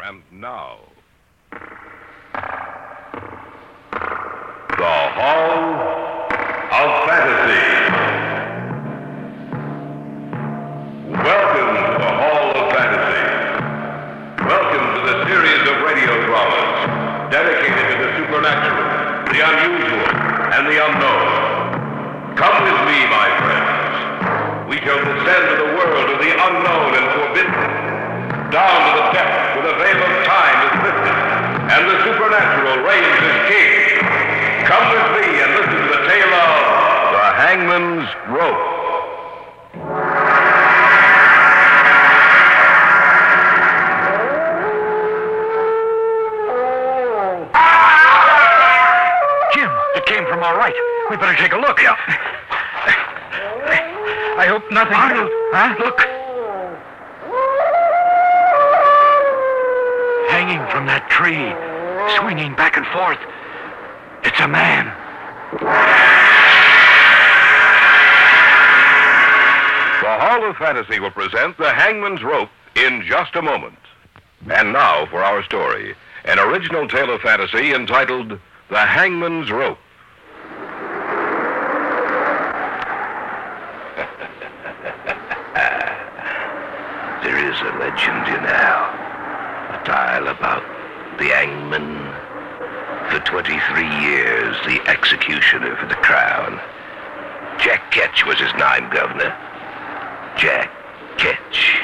And now, the Hall of Fantasy. Welcome to the Hall of Fantasy. Welcome to the series of radio dramas dedicated to the supernatural, the unusual, and the unknown. Come with me, my friends. We shall descend to the world of the unknown and forbidden, down to the depths where the veil of time is lifted, and the supernatural reigns as king. Come with me and listen to the tale of The Hangman's Rope. Jim, it came from our right. We better take a look. Yeah. I hope nothing... Arnold! Huh? Look. Hanging from that tree, swinging back and forth. It's a man. The Hall of Fantasy will present The Hangman's Rope in just a moment. And now for our story, an original tale of fantasy entitled The Hangman's Rope. There is a legend, you know, a tale about the hangman. For 23 years, the executioner for the crown. Jack Ketch was his name, Governor. Jack Ketch.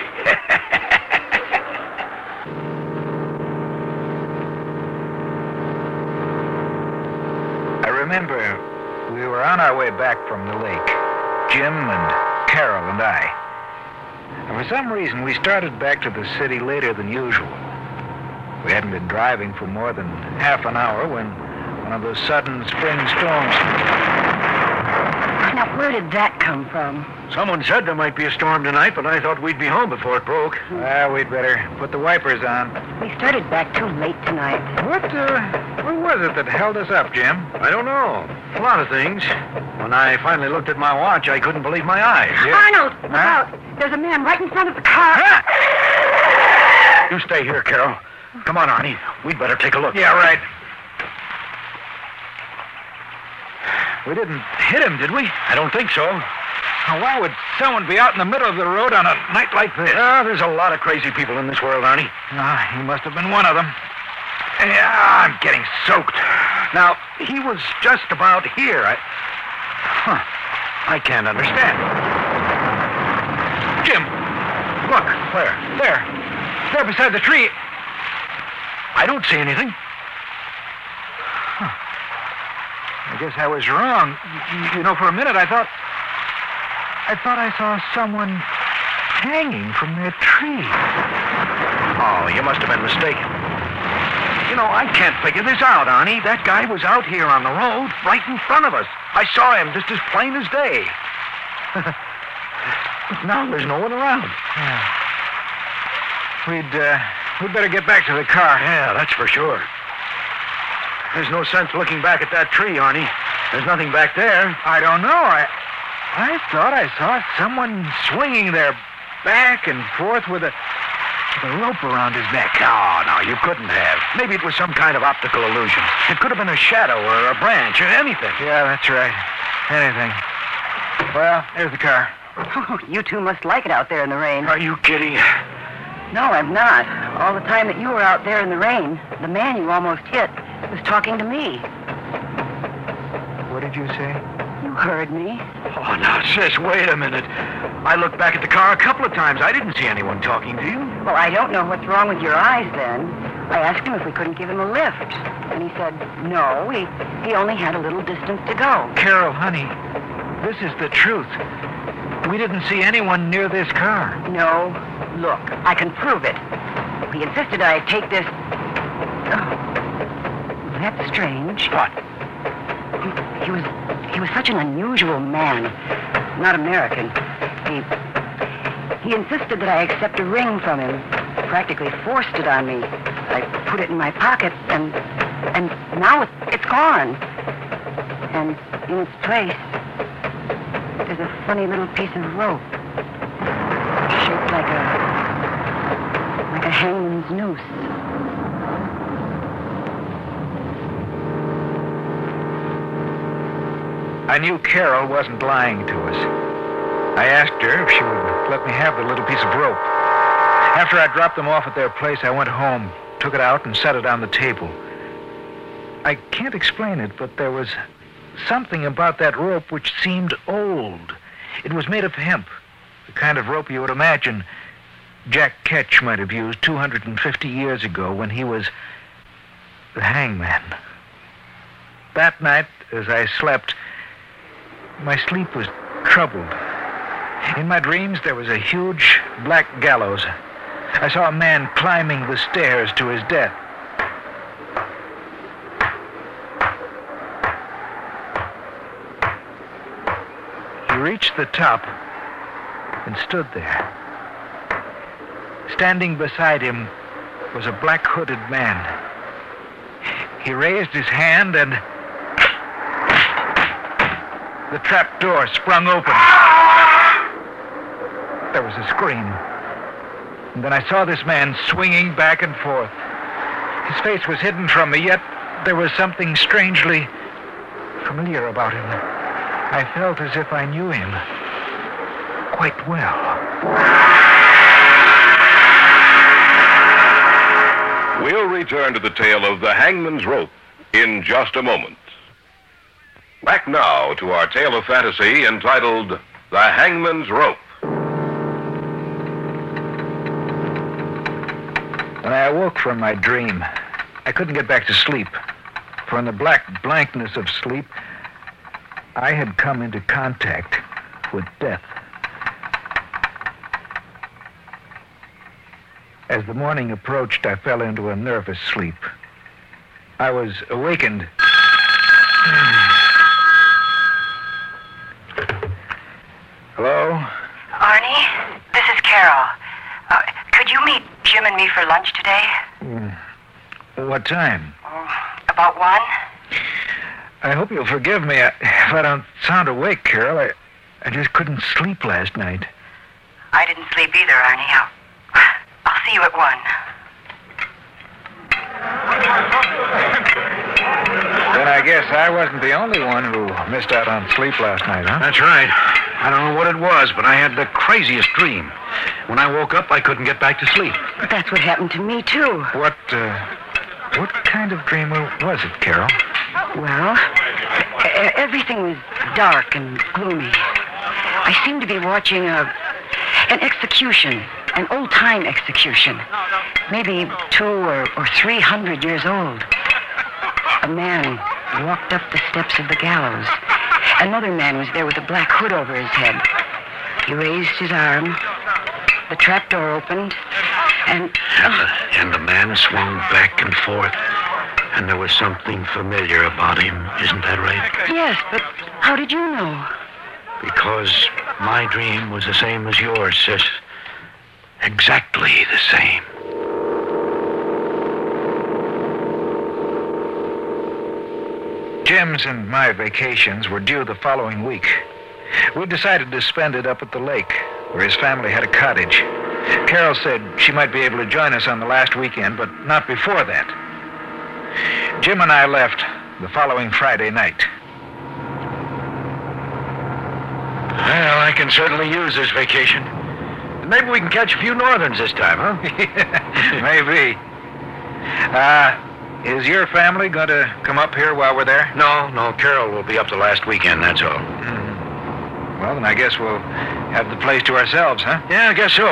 I remember we were on our way back from the lake, Jim and Carol and I. And for some reason, we started back to the city later than usual. We hadn't been driving for more than half an hour when one of those sudden spring storms... Now, where did that come from? Someone said there might be a storm tonight, but I thought we'd be home before it broke. Well, we'd better put the wipers on. We started back too late tonight. What was it that held us up, Jim? I don't know. A lot of things. When I finally looked at my watch, I couldn't believe my eyes. Arnold, look out. There's a man right in front of the car. You stay here, Carol. Come on, Arnie. We'd better take a look. Yeah, right. We didn't hit him, did we? I don't think so. Now, why would someone be out in the middle of the road on a night like this? There's a lot of crazy people in this world, Arnie. He must have been one of them. Yeah, I'm getting soaked. Now, he was just about here. I can't understand. Jim, look. Where? There beside the tree. I don't see anything. I guess I was wrong. You know, for a minute I thought I saw someone hanging from that tree. Oh, you must have been mistaken. You know, I can't figure this out, Arnie. That guy was out here on the road, right in front of us. I saw him just as plain as day. But now there's no one around. Yeah. We'd better get back to the car. Yeah, that's for sure. There's no sense looking back at that tree, Arnie. There's nothing back there. I don't know. I thought I saw someone swinging there back and forth with a rope around his neck. No, you couldn't have. Maybe it was some kind of optical illusion. It could have been a shadow or a branch or anything. Yeah, that's right. Anything. Well, there's the car. Oh, you two must like it out there in the rain. Are you kidding? No, I'm not. All the time that you were out there in the rain, the man you almost hit was talking to me. What did you say? You heard me. Oh, now, sis, wait a minute. I looked back at the car a couple of times. I didn't see anyone talking to you. Well, I don't know what's wrong with your eyes, then. I asked him if we couldn't give him a lift. And he said, no, he only had a little distance to go. Carol, honey, this is the truth. We didn't see anyone near this car. No. Look, I can prove it. He insisted I take this... Oh, that's strange. What? He was such an unusual man. Not American. He insisted that I accept a ring from him. Practically forced it on me. I put it in my pocket, and now it's gone. And in its place, there's a funny little piece of rope, shaped like a hangman's noose. I knew Carol wasn't lying to us. I asked her if she would let me have the little piece of rope. After I dropped them off at their place, I went home, took it out, and set it on the table. I can't explain it, but there was something about that rope which seemed old. It was made of hemp, the kind of rope you would imagine Jack Ketch might have used 250 years ago when he was the hangman. That night, as I slept, my sleep was troubled. In my dreams, there was a huge black gallows. I saw a man climbing the stairs to his death. He reached the top and stood there. Standing beside him was a black-hooded man. He raised his hand and the trap door sprung open. There was a scream. And then I saw this man swinging back and forth. His face was hidden from me, yet there was something strangely familiar about him. I felt as if I knew him quite well. We'll return to the tale of the hangman's rope in just a moment. Back now to our tale of fantasy entitled The Hangman's Rope. When I awoke from my dream, I couldn't get back to sleep. For in the black blankness of sleep, I had come into contact with death. As the morning approached, I fell into a nervous sleep. I was awakened. Hello? Arnie, this is Carol. Could you meet Jim and me for lunch today? What time? About 1? I hope you'll forgive me if I don't sound awake, Carol. I just couldn't sleep last night. I didn't sleep either, Arnie. I'll see you at 1. Then I guess I wasn't the only one who missed out on sleep last night, huh? That's right. I don't know what it was, but I had the craziest dream. When I woke up, I couldn't get back to sleep. That's what happened to me, too. What kind of dream was it, Carol? Well, everything was dark and gloomy. I seemed to be watching an execution, an old-time execution, maybe 200 or 300 years old. A man walked up the steps of the gallows. Another man was there with a black hood over his head. He raised his arm. The trapdoor opened, and the man swung back and forth, and there was something familiar about him. Isn't that right? Yes, but how did you know? Because my dream was the same as yours, sis. Exactly the same. Jim's and my vacations were due the following week. We decided to spend it up at the lake, where his family had a cottage. Carol said she might be able to join us on the last weekend, but not before that. Jim and I left the following Friday night. Well, I can certainly use this vacation. Maybe we can catch a few northerns this time, huh? Maybe. Is your family going to come up here while we're there? No, Carol will be up the last weekend, that's all. Well, then I guess we'll have the place to ourselves, huh? Yeah, I guess so.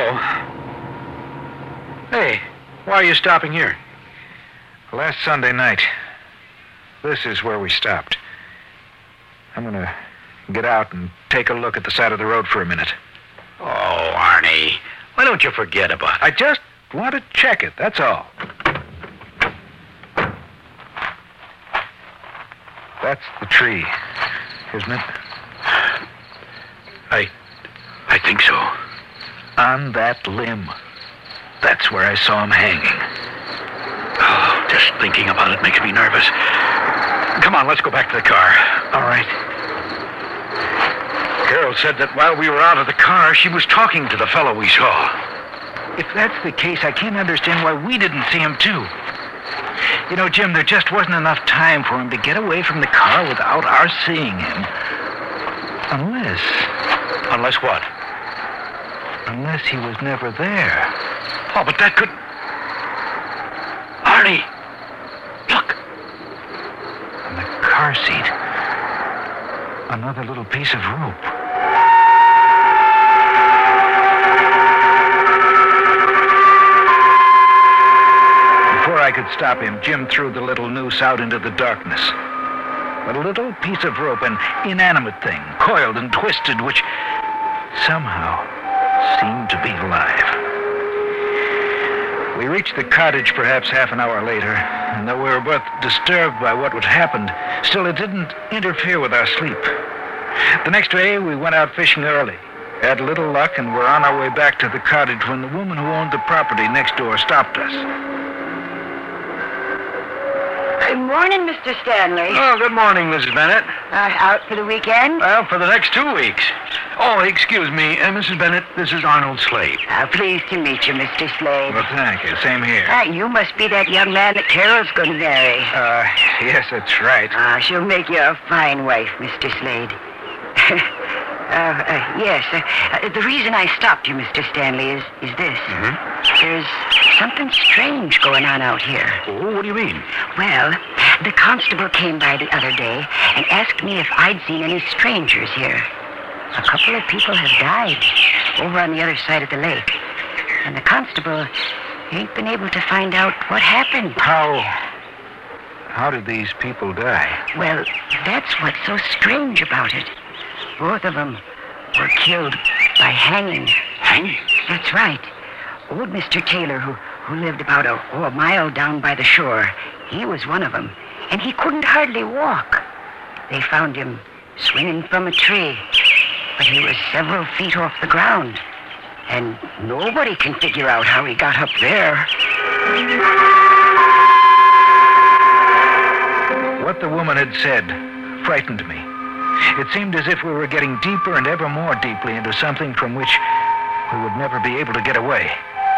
Hey, why are you stopping here? Last Sunday night, this is where we stopped. I'm going to get out and take a look at the side of the road for a minute. Oh, Arnie, why don't you forget about it? I just want to check it, that's all. That's the tree, isn't it? I think so. On that limb. That's where I saw him hanging. Oh, just thinking about it makes me nervous. Come on, let's go back to the car. All right. Carol said that while we were out of the car, she was talking to the fellow we saw. If that's the case, I can't understand why we didn't see him, too. You know, Jim, there just wasn't enough time for him to get away from the car without our seeing him. Unless... Unless what? Unless he was never there. Oh, but that could... Arnie! Look! On the car seat, another little piece of rope. Before I could stop him, Jim threw the little noose out into the darkness. A little piece of rope, an inanimate thing, coiled and twisted, which somehow seemed to be alive. We reached the cottage perhaps half an hour later, and though we were both disturbed by what had happened, still it didn't interfere with our sleep. The next day, we went out fishing early, had little luck, and were on our way back to the cottage when the woman who owned the property next door stopped us. Good morning, Mr. Stanley. Oh, good morning, Mrs. Bennett. Out for the weekend? Well, for the next 2 weeks. Oh, excuse me, Mrs. Bennett, this is Arnold Slade. Pleased to meet you, Mr. Slade. Well, thank you. Same here. You must be that young man that Carol's going to marry. Yes, that's right. She'll make you a fine wife, Mr. Slade. Yes. The reason I stopped you, Mr. Stanley, is this. Mm-hmm. There's something strange going on out here. Oh, what do you mean? Well, the constable came by the other day and asked me if I'd seen any strangers here. A couple of people have died over on the other side of the lake. And the constable ain't been able to find out what happened. How did these people die? Well, that's what's so strange about it. Both of them were killed by hanging. Hanging? That's right. Old Mr. Taylor, who lived about a mile down by the shore, he was one of them, and he couldn't hardly walk. They found him swinging from a tree, but he was several feet off the ground, and nobody can figure out how he got up there. What the woman had said frightened me. It seemed as if we were getting deeper and ever more deeply into something from which we would never be able to get away.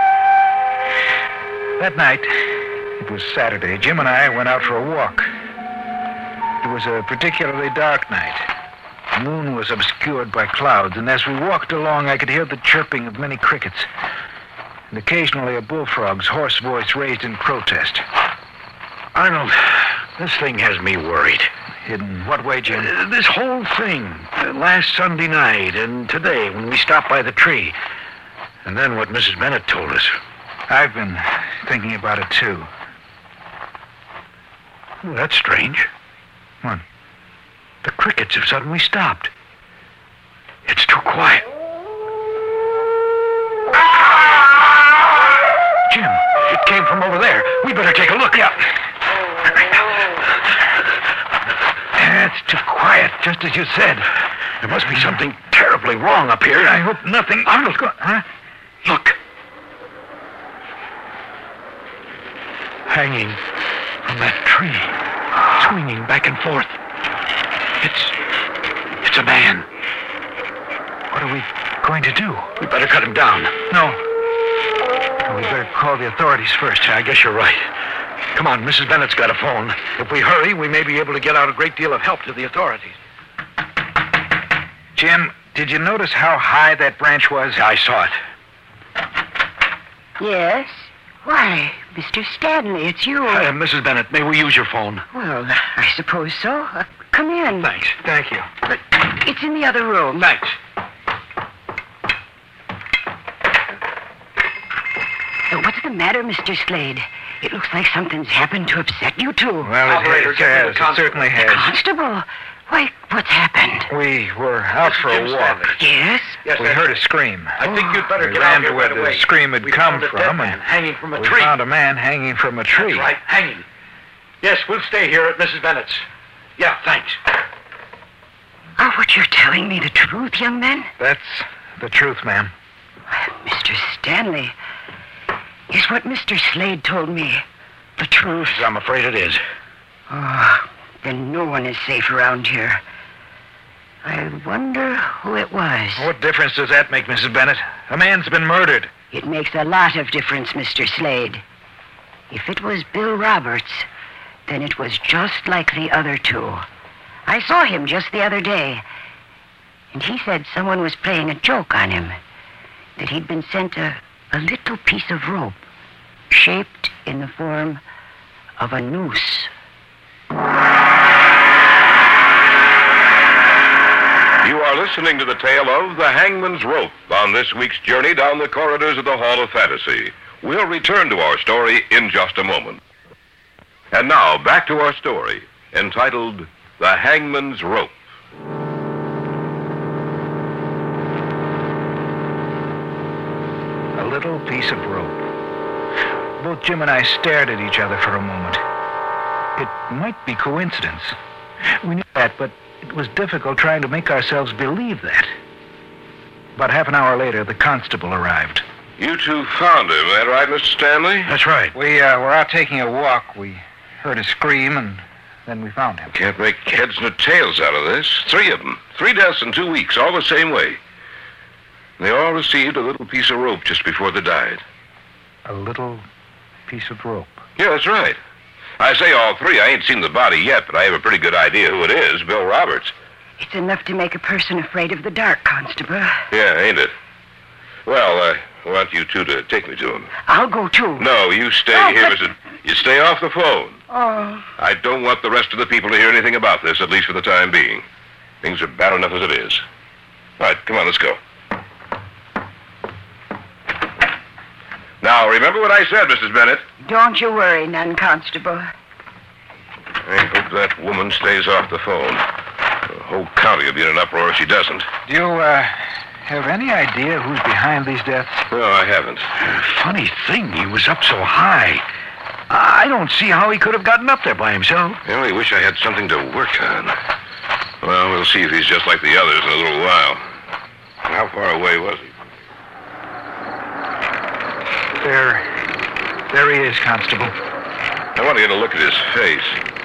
That night, it was Saturday, Jim and I went out for a walk. It was a particularly dark night. The moon was obscured by clouds, and as we walked along, I could hear the chirping of many crickets, and occasionally a bullfrog's hoarse voice raised in protest. Arnold, this thing has me worried. In what way, Jim? This whole thing. Last Sunday night and today when we stopped by the tree. And then what Mrs. Bennett told us. I've been thinking about it, too. Oh, that's strange. What? The crickets have suddenly stopped. It's too quiet. Jim, it came from over there. We better take a look. Yeah. It's too quiet, just as you said. There must be something terribly wrong up here. I hope nothing... Arnold, huh? Look. Hanging from that tree, swinging back and forth. It's a man. What are we going to do? We better cut him down. No. We better call the authorities first. I guess you're right. Come on, Mrs. Bennett's got a phone. If we hurry, we may be able to get out a great deal of help to the authorities. Jim, did you notice how high that branch was? I saw it. Yes? Why, Mr. Stanley, it's you. Mrs. Bennett, may we use your phone? Well, I suppose so. Come in. Thanks. Thank you. It's in the other room. Thanks. What's the matter, Mr. Slade? It looks like something's happened to upset you two. Well, Operator, it has. It certainly The has. constable? Why, what's happened? We were out for a Jim walk. Stanley. Yes? Yes, We heard a scream. I think you'd better We get ran out here to where right the away. scream had We come found a dead from, man and hanging from a we tree. found a man hanging from a tree. That's right, hanging. Yes, we'll stay here at Mrs. Bennett's. Yeah, thanks. Oh, what you're telling me the truth, young man? That's the truth, ma'am. Mr. Stanley, is what Mr. Slade told me the truth? I'm afraid it is. Oh, then no one is safe around here. I wonder who it was. What difference does that make, Mrs. Bennett? A man's been murdered. It makes a lot of difference, Mr. Slade. If it was Bill Roberts, then it was just like the other two. I saw him just the other day, and he said someone was playing a joke on him, that he'd been sent a little piece of rope shaped in the form of a noose. You are listening to the tale of The Hangman's Rope on this week's journey down the corridors of the Hall of Fantasy. We'll return to our story in just a moment. And now, back to our story, entitled The Hangman's Rope. A little piece of rope. Both Jim and I stared at each other for a moment. It might be coincidence. We knew that, but it was difficult trying to make ourselves believe that. About half an hour later, the constable arrived. You two found him, that right, Mr. Stanley? That's right. We were out taking a walk. We heard a scream, and then we found him. Can't make heads nor tails out of this. 3 of them. 3 deaths in 2 weeks, all the same way. They all received a little piece of rope just before they died. A little piece of rope. Yeah, that's right. I say all 3. I ain't seen the body yet, but I have a pretty good idea who it is, Bill Roberts. It's enough to make a person afraid of the dark, Constable. Yeah, ain't it? Well, I want you two to take me to him. I'll go, too. No, you stay here, Mr. You stay off the phone. Oh. I don't want the rest of the people to hear anything about this, at least for the time being. Things are bad enough as it is. All right, come on, let's go. Now, remember what I said, Mrs. Bennett. Don't you worry none, Constable. I hope that woman stays off the phone. The whole county will be in an uproar if she doesn't. Do you, have any idea who's behind these deaths? No, I haven't. Funny thing, he was up so high. I don't see how he could have gotten up there by himself. I only wish I had something to work on. Well, we'll see if he's just like the others in a little while. How far away was he? There he is, Constable. I want to get a look at his face.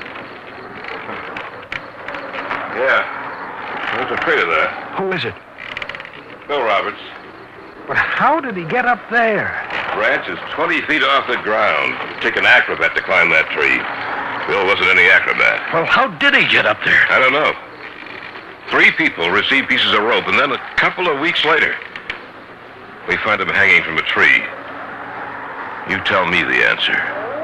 Yeah. I was afraid of that. Who is it? Bill Roberts. But how did he get up there? Branch is 20 feet off the ground. It'd take an acrobat to climb that tree. Bill wasn't any acrobat. Well, how did he get up there? I don't know. 3 people received pieces of rope, and then a couple of weeks later, we find him hanging from a tree. You tell me the answer.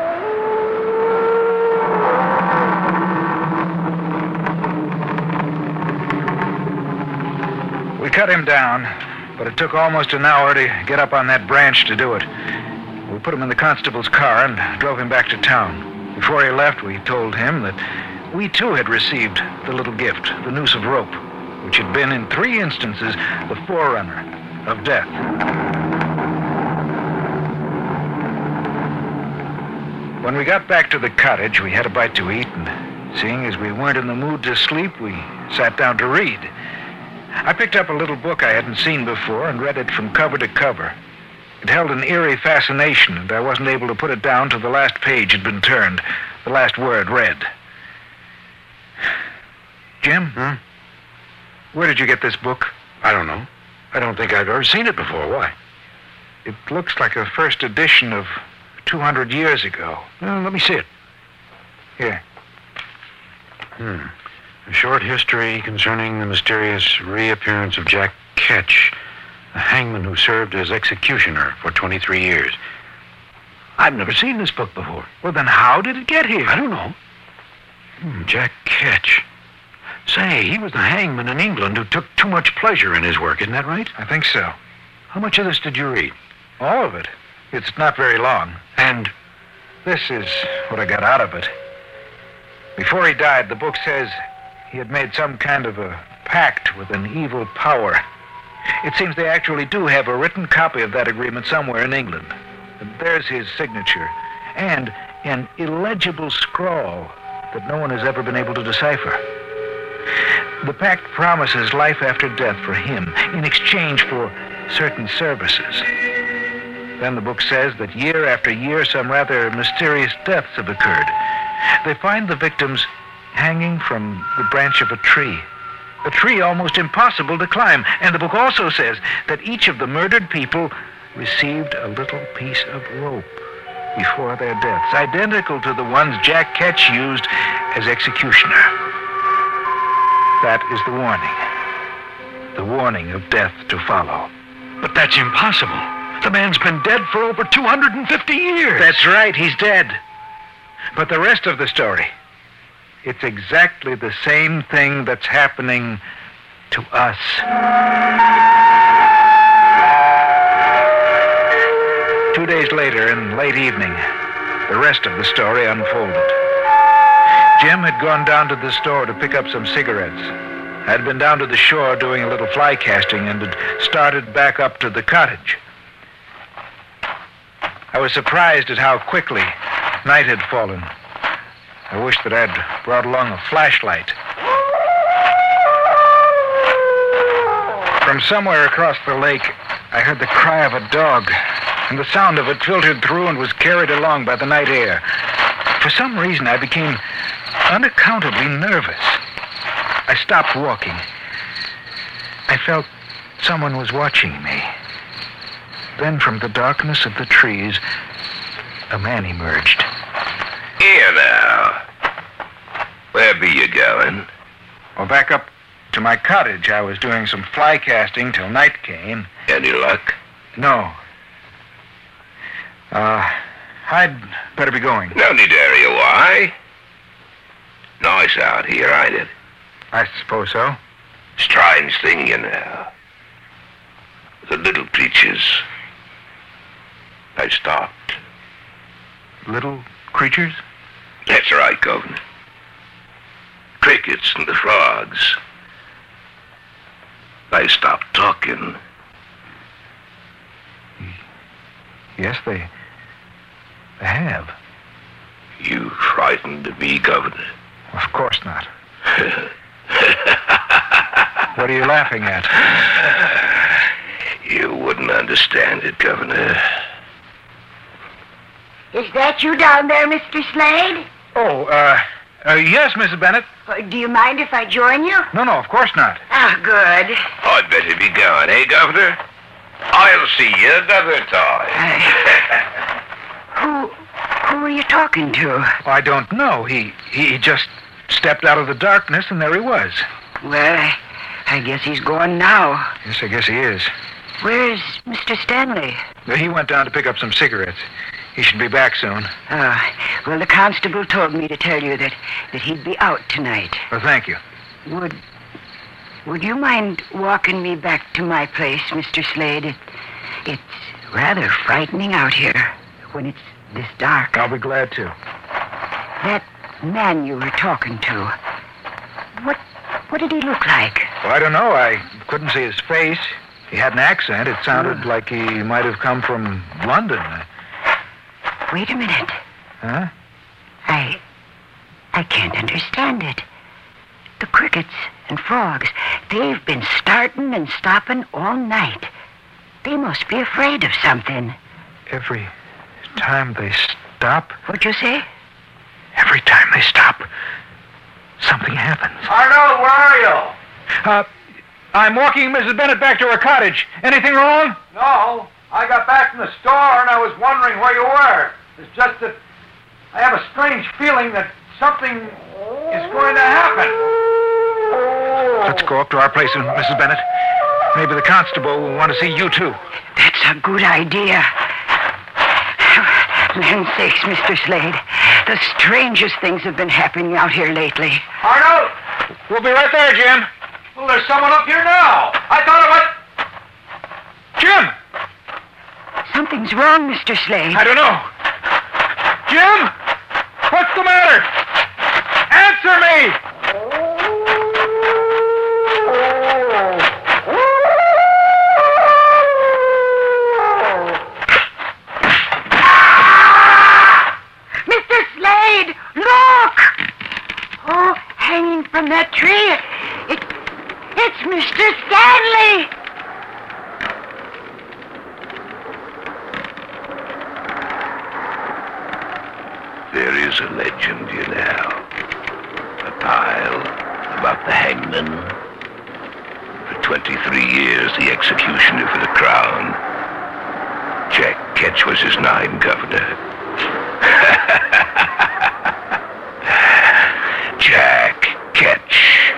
We cut him down, but it took almost an hour to get up on that branch to do it. We put him in the constable's car and drove him back to town. Before he left, we told him that we too had received the little gift, the noose of rope, which had been in 3 instances the forerunner of death. When we got back to the cottage, we had a bite to eat, and seeing as we weren't in the mood to sleep, we sat down to read. I picked up a little book I hadn't seen before and read it from cover to cover. It held an eerie fascination, and I wasn't able to put it down till the last page had been turned, the last word read. Jim? Where did you get this book? I don't know. I don't think I've ever seen it before. Why? It looks like a first edition of 200 years ago. Well, let me see it. Here. A short history concerning the mysterious reappearance of Jack Ketch, the hangman who served as executioner for 23 years. I've never seen this book before. Well, then how did it get here? I don't know. Jack Ketch. Say, he was the hangman in England who took too much pleasure in his work, isn't that right? I think so. How much of this did you read? All of it. It's not very long. And this is what I got out of it. Before he died, the book says he had made some kind of a pact with an evil power. It seems they actually do have a written copy of that agreement somewhere in England. And there's his signature, and an illegible scrawl that no one has ever been able to decipher. The pact promises life after death for him in exchange for certain services. Then the book says that year after year, some rather mysterious deaths have occurred. They find the victims hanging from the branch of a tree almost impossible to climb. And the book also says that each of the murdered people received a little piece of rope before their deaths, identical to the ones Jack Ketch used as executioner. That is the warning. The warning of death to follow. But that's impossible. The man's been dead for over 250 years. That's right, he's dead. But the rest of the story, it's exactly the same thing that's happening to us. 2 days later, in late evening, the rest of the story unfolded. Jim had gone down to the store to pick up some cigarettes. I'd been down to the shore doing a little fly casting and had started back up to the cottage. I was surprised at how quickly night had fallen. I wished that I'd brought along a flashlight. From somewhere across the lake, I heard the cry of a dog, and the sound of it filtered through and was carried along by the night air. For some reason, I became unaccountably nervous. I stopped walking. I felt someone was watching me. Then from the darkness of the trees, a man emerged. Here now. Where be you going? Well, back up to my cottage. I was doing some fly casting till night came. Any luck? No. I'd better be going. No need to hurry. Why? Nice out here, ain't it? I suppose so. Strange thing, you know. The little creatures, they stopped. Little creatures? That's right, Governor. Crickets and the frogs. They stopped talking. Yes, they have. You frightened me, Governor? Of course not. What are you laughing at? You wouldn't understand it, Governor. Is that you down there, Mr. Slade? Oh, yes, Mrs. Bennett. Do you mind if I join you? No, of course not. Ah, good. I'd better be going, eh, Governor? I'll see you another time. Who are you talking to? I don't know. He just stepped out of the darkness, and there he was. Well, I guess he's gone now. Yes, I guess he is. Where's Mr. Stanley? He went down to pick up some cigarettes. He should be back soon. Well, the constable told me to tell you that he'd be out tonight. Well, thank you. Would you mind walking me back to my place, Mr. Slade? It's rather frightening out here when it's this dark. I'll be glad to. That man you were talking to, what did he look like? Well, I don't know. I couldn't see his face. He had an accent. It sounded like he might have come from London. Wait a minute. Huh? I can't understand it. The crickets and frogs, they've been starting and stopping all night. They must be afraid of something. Every time they stop? What'd you say? Every time they stop, something happens. Arnold, where are you? I'm walking Mrs. Bennett back to her cottage. Anything wrong? No. I got back from the store and I was wondering where you were. It's just that I have a strange feeling that something is going to happen. Let's go up to our place, Mrs. Bennett. Maybe the constable will want to see you, too. That's a good idea. Land's sakes, Mr. Slade. The strangest things have been happening out here lately. Arnold! We'll be right there, Jim. Well, there's someone up here now. I thought it was... Jim! Something's wrong, Mr. Slade. I don't know. Jim! What's the matter? Answer me! Mr. Slade, look! Oh, hanging from that tree. It's Mr. Stanley! There is a legend, you know. A tale about the hangman. For 23 years, the executioner for the crown. Ketch was his name, Governor. Jack Ketch.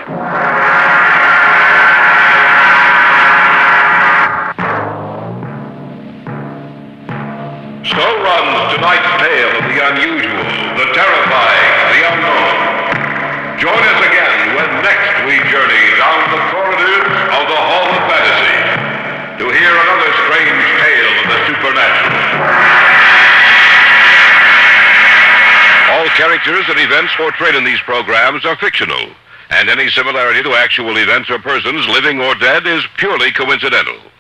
So runs tonight's tale of the unusual, the terrifying, the unknown. Join us again when next we journey down the corridors of the Hall of Fantasy to hear another strange tale of the supernatural. All characters and events portrayed in these programs are fictional, and any similarity to actual events or persons, living or dead, is purely coincidental.